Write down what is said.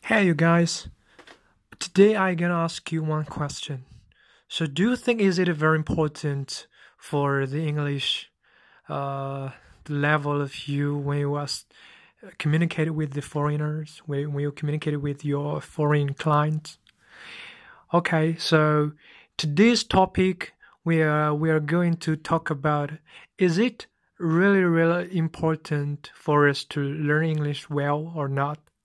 Hey you guys, today I gonna ask you one question. So do you think is it very important for the English uh the level of you when you was communicate with the foreigners, when you communicate with your foreign clients? Okay, so today's topic we are going to talk about, is it really important for us to learn English well or not?